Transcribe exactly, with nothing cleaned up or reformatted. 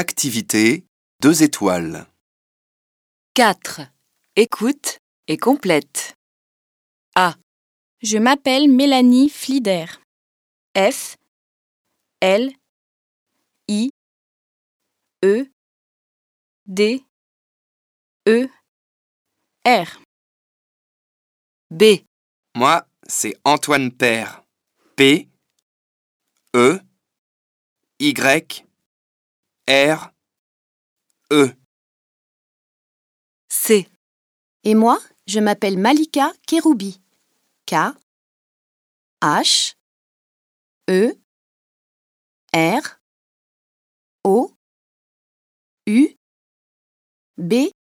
Activité deux étoiles. quatre. Écoute et complète. A. Je m'appelle Mélanie Flider. F, L, I, E, D, E, R. B. Moi, c'est Antoine Père. P, E, Y, R, E. C. Et moi, je m'appelle Malika Kéroubi. K, H, E, R, O, U, B,